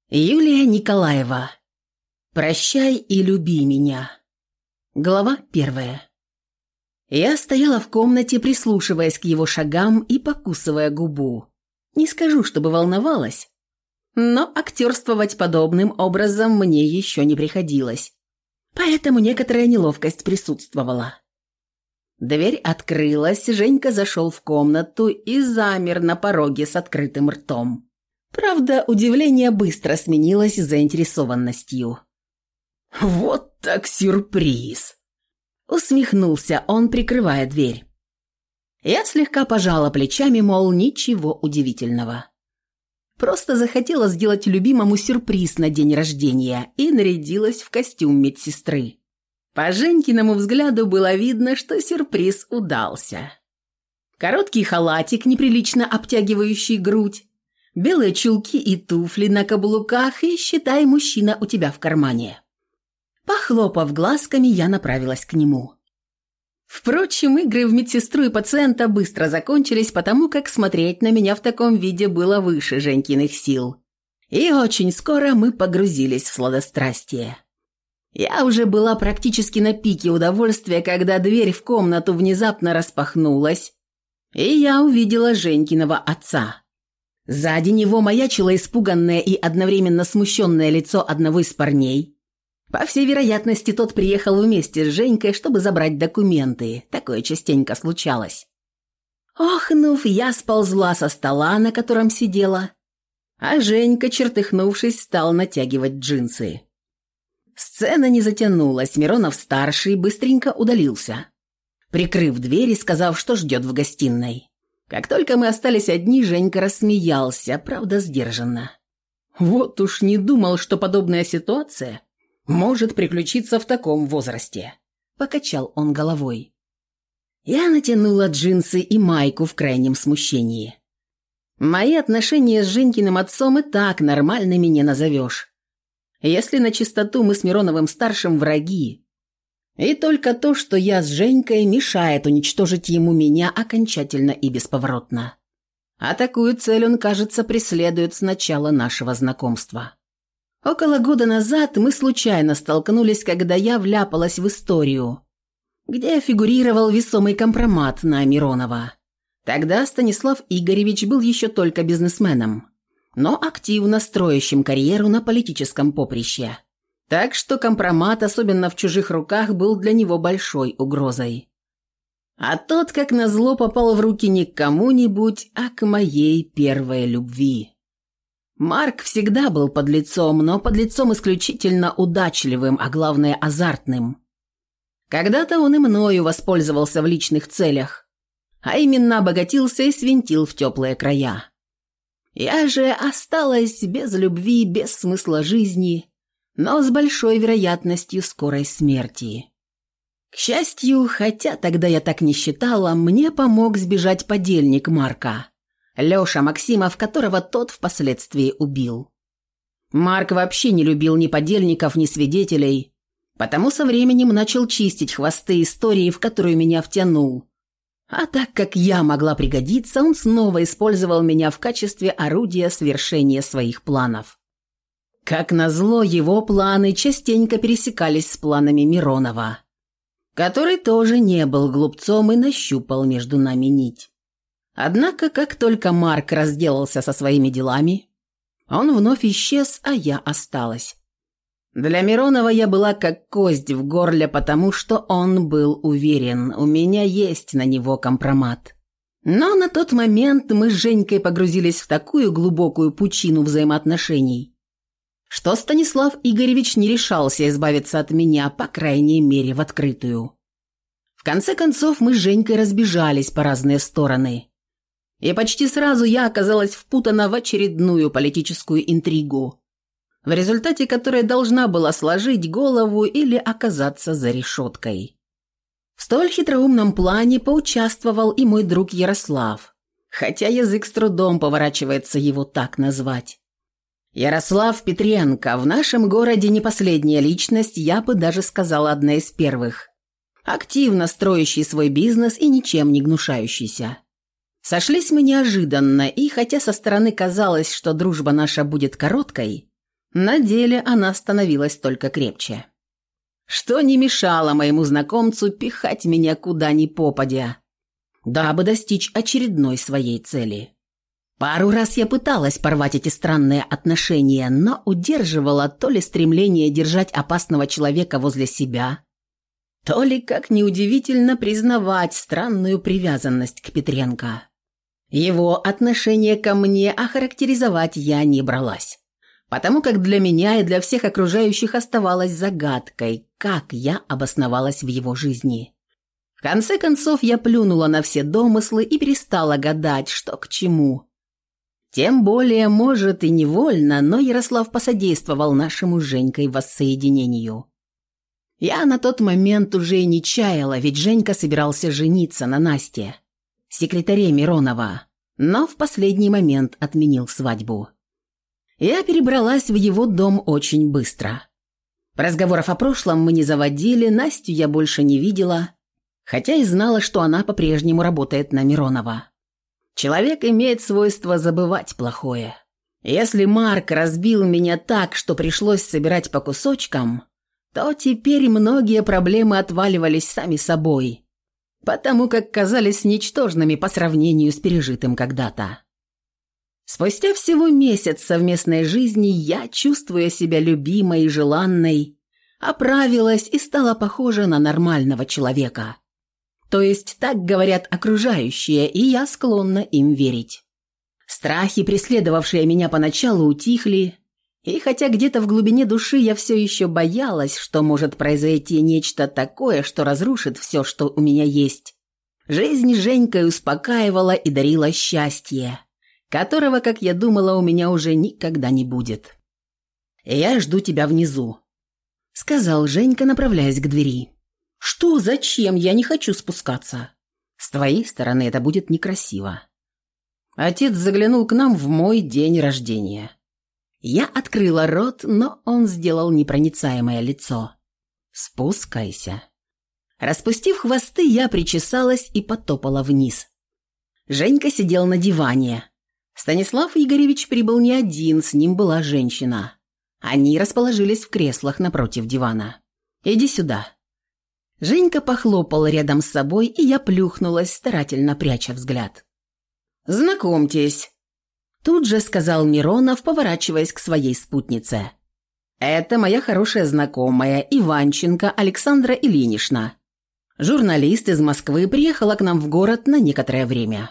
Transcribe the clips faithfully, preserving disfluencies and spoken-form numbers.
Юлия Николаева. «Прощай и люби меня». Глава первая. Я стояла в комнате, прислушиваясь к его шагам и покусывая губу. Не скажу, чтобы волновалась, но актерствовать подобным образом мне еще не приходилось, поэтому некоторая неловкость присутствовала. Дверь открылась, Женька зашел в комнату и замер на пороге с открытым ртом. Правда, удивление быстро сменилось заинтересованностью. «Вот так сюрприз!» Усмехнулся он, прикрывая дверь. Я слегка пожала плечами, мол, ничего удивительного. Просто захотела сделать любимому сюрприз на день рождения и нарядилась в костюм медсестры. По Женькиному взгляду было видно, что сюрприз удался. Короткий халатик, неприлично обтягивающий грудь, белые чулки и туфли на каблуках, и, считай, мужчина у тебя в кармане. Похлопав глазками, я направилась к нему. Впрочем, игры в медсестру и пациента быстро закончились, потому как смотреть на меня в таком виде было выше Женькиных сил. И очень скоро мы погрузились в сладострастие. Я уже была практически на пике удовольствия, когда дверь в комнату внезапно распахнулась, и я увидела Женькиного отца. Сзади него маячило испуганное и одновременно смущенное лицо одного из парней. По всей вероятности, тот приехал вместе с Женькой, чтобы забрать документы. Такое частенько случалось. Охнув, я сползла со стола, на котором сидела, а Женька, чертыхнувшись, стал натягивать джинсы. Сцена не затянулась, Миронов-старший быстренько удалился, прикрыв дверь и сказав, что ждет в гостиной. Как только мы остались одни, Женька рассмеялся, правда сдержанно. Вот уж не думал, что подобная ситуация может приключиться в таком возрасте. Покачал он головой. Я натянула джинсы и майку в крайнем смущении. Мои отношения с Женькиным отцом и так нормальными не назовешь. Если на чистоту, мы с Мироновым-старшим враги. И только то, что я с Женькой, мешает уничтожить ему меня окончательно и бесповоротно. А такую цель он, кажется, преследует с начала нашего знакомства. Около года назад мы случайно столкнулись, когда я вляпалась в историю, где фигурировал весомый компромат на Миронова. Тогда Станислав Игоревич был еще только бизнесменом, но активно строящим карьеру на политическом поприще. Так что компромат, особенно в чужих руках, был для него большой угрозой. А тот, как назло, попал в руки не к кому-нибудь, а к моей первой любви. Марк всегда был подлецом, но подлецом исключительно удачливым, а главное азартным. Когда-то он и мною воспользовался в личных целях, а именно обогатился и свинтил в теплые края. Я же осталась без любви, без смысла жизни, но с большой вероятностью скорой смерти. К счастью, хотя тогда я так не считала, мне помог сбежать подельник Марка, Леша Максимов, которого тот впоследствии убил. Марк вообще не любил ни подельников, ни свидетелей, потому со временем начал чистить хвосты истории, в которую меня втянул. А так как я могла пригодиться, он снова использовал меня в качестве орудия свершения своих планов. Как назло, его планы частенько пересекались с планами Миронова, который тоже не был глупцом и нащупал между нами нить. Однако, как только Марк разделался со своими делами, он вновь исчез, а я осталась. Для Миронова я была как кость в горле, потому что он был уверен, у меня есть на него компромат. Но на тот момент мы с Женькой погрузились в такую глубокую пучину взаимоотношений, что Станислав Игоревич не решался избавиться от меня, по крайней мере, в открытую. В конце концов, мы с Женькой разбежались по разные стороны. И почти сразу я оказалась впутана в очередную политическую интригу, в результате которой должна была сложить голову или оказаться за решеткой. В столь хитроумном плане поучаствовал и мой друг Ярослав, хотя язык с трудом поворачивается его так назвать. Ярослав Петренко, в нашем городе не последняя личность, я бы даже сказала, одна из первых, активно строящий свой бизнес и ничем не гнушающийся. Сошлись мы неожиданно, и хотя со стороны казалось, что дружба наша будет короткой, На деле она становилась только крепче. Что не мешало моему знакомцу пихать меня куда ни попадя, дабы достичь очередной своей цели. Пару раз я пыталась порвать эти странные отношения, но удерживала то ли стремление держать опасного человека возле себя, то ли, как неудивительно, признавать странную привязанность к Петренко. Его отношение ко мне охарактеризовать я не бралась, потому как для меня и для всех окружающих оставалось загадкой, как я обосновалась в его жизни. В конце концов, я плюнула на все домыслы и перестала гадать, что к чему. Тем более, может, и невольно, но Ярослав посодействовал нашему с Женькой воссоединению. Я на тот момент уже и не чаяла, ведь Женька собирался жениться на Насте, секретаре Миронова, но в последний момент отменил свадьбу. Я перебралась в его дом очень быстро. Разговоров о прошлом мы не заводили, Настю я больше не видела, хотя и знала, что она по-прежнему работает на Миронова. Человек имеет свойство забывать плохое. Если Марк разбил меня так, что пришлось собирать по кусочкам, то теперь многие проблемы отваливались сами собой, потому как казались ничтожными по сравнению с пережитым когда-то. Спустя всего месяц совместной жизни я, чувствуя себя любимой и желанной, оправилась и стала похожа на нормального человека. То есть так говорят окружающие, и я склонна им верить. Страхи, преследовавшие меня поначалу, утихли, и хотя где-то в глубине души я все еще боялась, что может произойти нечто такое, что разрушит все, что у меня есть, жизнь с Женькой успокаивала и дарила счастье, которого, как я думала, у меня уже никогда не будет. «Я жду тебя внизу», — сказал Женька, направляясь к двери. «Что? Зачем? Я не хочу спускаться». «С твоей стороны это будет некрасиво». Отец заглянул к нам в мой день рождения. Я открыла рот, но он сделал непроницаемое лицо. «Спускайся». Распустив хвосты, я причесалась и потопала вниз. Женька сидел на диване. Станислав Игоревич прибыл не один, с ним была женщина. Они расположились в креслах напротив дивана. «Иди сюда». Женька похлопал рядом с собой, и я плюхнулась, старательно пряча взгляд. «Знакомьтесь», – тут же сказал Миронов, поворачиваясь к своей спутнице. «Это моя хорошая знакомая Иванченко Александра Ильинична. Журналист из Москвы, приехала к нам в город на некоторое время».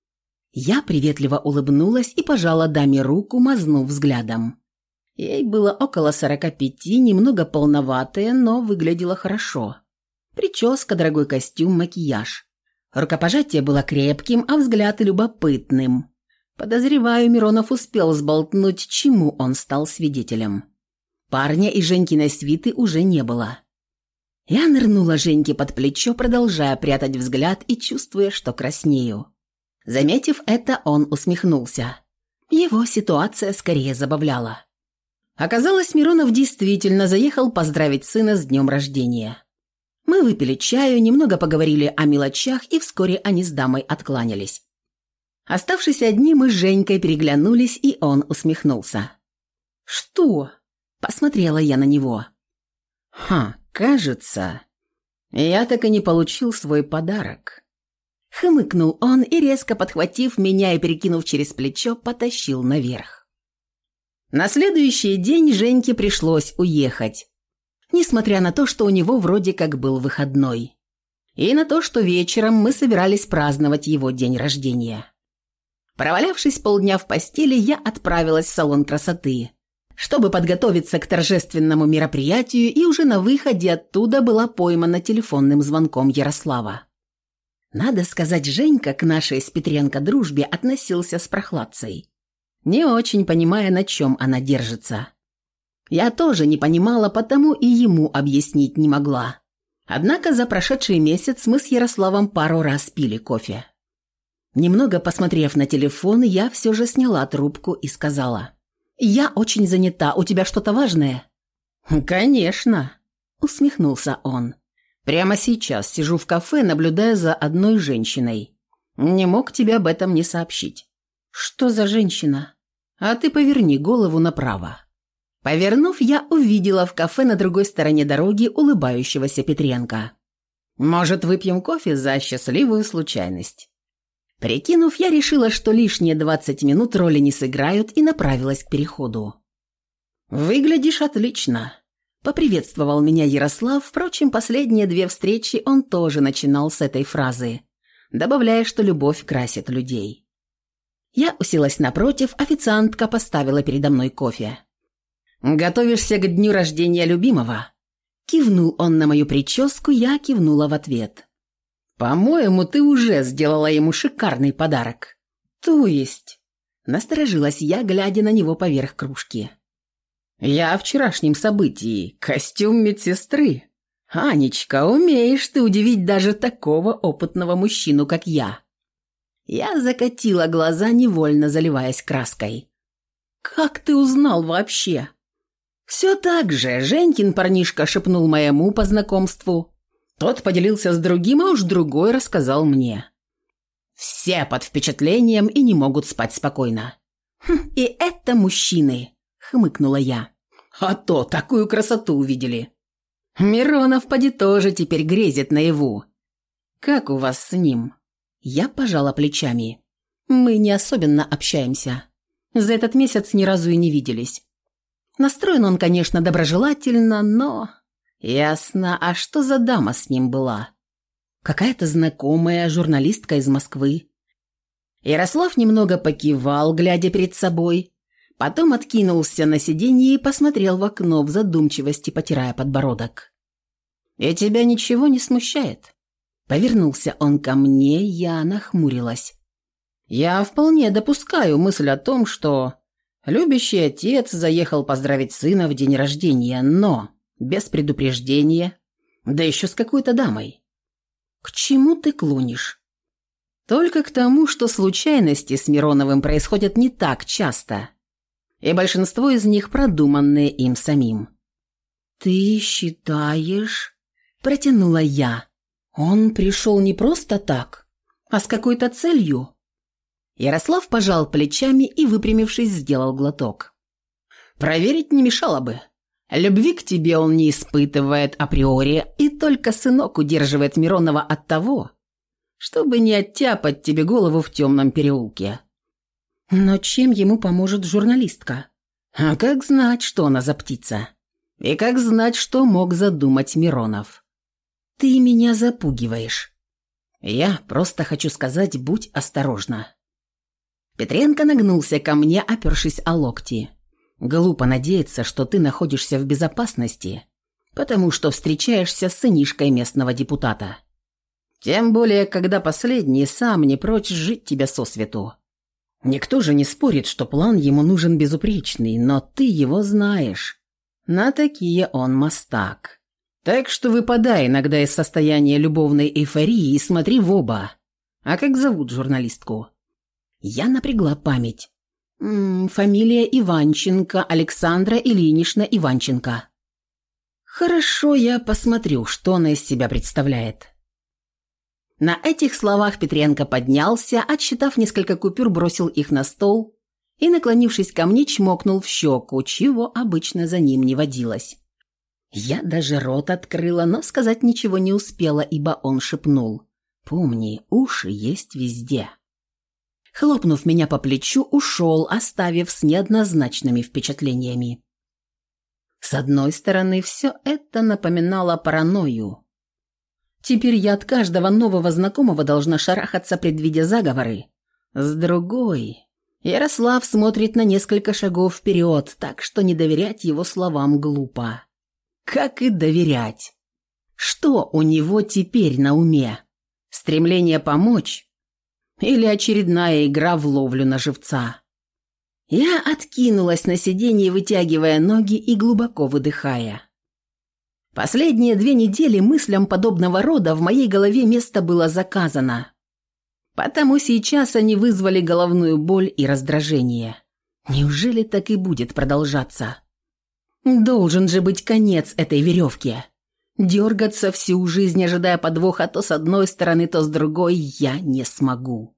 Я приветливо улыбнулась и пожала даме руку, мазнув взглядом. Ей было около сорока пяти, немного полноватая, но выглядела хорошо. Прическа, дорогой костюм, макияж. Рукопожатие было крепким, а взгляд любопытным. Подозреваю, Миронов успел сболтнуть, чему он стал свидетелем. Парня и Женькиной свиты уже не было. Я нырнула Женьке под плечо, продолжая прятать взгляд и чувствуя, что краснею. Заметив это, он усмехнулся. Его ситуация скорее забавляла. Оказалось, Миронов действительно заехал поздравить сына с днем рождения. Мы выпили чаю, немного поговорили о мелочах, и вскоре они с дамой откланялись. Оставшись одни, мы с Женькой переглянулись, и он усмехнулся. «Что?» – посмотрела я на него. «Ха, кажется, я так и не получил свой подарок». Хмыкнул он и, резко подхватив меня и перекинув через плечо, потащил наверх. На следующий день Женьке пришлось уехать, несмотря на то, что у него вроде как был выходной, и на то, что вечером мы собирались праздновать его день рождения. Провалявшись полдня в постели, я отправилась в салон красоты, чтобы подготовиться к торжественному мероприятию, и уже на выходе оттуда была поймана телефонным звонком Ярослава. Надо сказать, Женька к нашей с Петренко дружбе относился с прохладцей, не очень понимая, на чем она держится. Я тоже не понимала, потому и ему объяснить не могла. Однако за прошедший месяц мы с Ярославом пару раз пили кофе. Немного посмотрев на телефон, я все же сняла трубку и сказала: «Я очень занята, у тебя что-то важное?» «Конечно», — усмехнулся он. «Прямо сейчас сижу в кафе, наблюдая за одной женщиной. Не мог тебе об этом не сообщить». «Что за женщина?» «А ты поверни голову направо». Повернув, я увидела в кафе на другой стороне дороги улыбающегося Петренко. «Может, выпьем кофе за счастливую случайность?» Прикинув, я решила, что лишние двадцать минут роли не сыграют, и направилась к переходу. «Выглядишь отлично», – поприветствовал меня Ярослав. Впрочем, последние две встречи он тоже начинал с этой фразы, добавляя, что любовь красит людей. Я уселась напротив, официантка поставила передо мной кофе. «Готовишься к дню рождения любимого?» Кивнул он на мою прическу, я кивнула в ответ. «По-моему, ты уже сделала ему шикарный подарок». «То есть?» Насторожилась я, глядя на него поверх кружки. «Я о вчерашнем событии. Костюм медсестры. Анечка, умеешь ты удивить даже такого опытного мужчину, как я». Я закатила глаза, невольно заливаясь краской. «Как ты узнал вообще?» «Все так же. Женькин парнишка шепнул моему по знакомству. Тот поделился с другим, а уж другой рассказал мне. Все под впечатлением и не могут спать спокойно». «Хм, и это мужчины», — хмыкнула я. «А то такую красоту увидели. Миронов поди тоже теперь грезит наяву. Как у вас с ним?» Я пожала плечами. «Мы не особенно общаемся. За этот месяц ни разу и не виделись. Настроен он, конечно, доброжелательно, но...» «Ясно. А что за дама с ним была?» «Какая-то знакомая, журналистка из Москвы». Ярослав немного покивал, глядя перед собой, потом откинулся на сиденье и посмотрел в окно в задумчивости, потирая подбородок. «И тебя ничего не смущает?» Повернулся он ко мне, я нахмурилась. «Я вполне допускаю мысль о том, что любящий отец заехал поздравить сына в день рождения, но без предупреждения, да еще с какой-то дамой». «К чему ты клонишь?» «Только к тому, что случайности с Мироновым происходят не так часто, и большинство из них продуманные им самим». «Ты считаешь?» – протянула я. «Он пришел не просто так, а с какой-то целью?» Ярослав пожал плечами и, выпрямившись, сделал глоток. «Проверить не мешало бы. Любви к тебе он не испытывает априори, и только сынок удерживает Миронова от того, чтобы не оттяпать тебе голову в темном переулке». «Но чем ему поможет журналистка?» «А как знать, что она за птица? И как знать, что мог задумать Миронов?» «Ты меня запугиваешь». «Я просто хочу сказать, будь осторожна». Петренко нагнулся ко мне, опершись о локти. «Глупо надеяться, что ты находишься в безопасности, потому что встречаешься с сынишкой местного депутата. Тем более, когда последний сам не прочь жить тебя сосвету. Никто же не спорит, что план ему нужен безупречный, но ты его знаешь. На такие он мастак. Так что выпадай иногда из состояния любовной эйфории и смотри в оба. А как зовут журналистку?» Я напрягла память. М -м, фамилия Иванченко, Александра Ильинична Иванченко. «Хорошо, я посмотрю, что она из себя представляет». На этих словах Петренко поднялся, отсчитав несколько купюр, бросил их на стол и, наклонившись ко мне, чмокнул в щеку, чего обычно за ним не водилось. Я даже рот открыла, но сказать ничего не успела, ибо он шепнул: «Помни, уши есть везде». Хлопнув меня по плечу, ушел, оставив с неоднозначными впечатлениями. С одной стороны, все это напоминало паранойю. Теперь я от каждого нового знакомого должна шарахаться, предвидя заговоры. С другой, Ярослав смотрит на несколько шагов вперед, так что не доверять его словам глупо. Как и доверять. Что у него теперь на уме? Стремление помочь? Или очередная игра в ловлю на живца? Я откинулась на сиденье, вытягивая ноги и глубоко выдыхая. Последние две недели мыслям подобного рода в моей голове место было заказано. Потому сейчас они вызвали головную боль и раздражение. Неужели так и будет продолжаться? Должен же быть конец этой веревке. Дергаться всю жизнь, ожидая подвоха то с одной стороны, то с другой, я не смогу.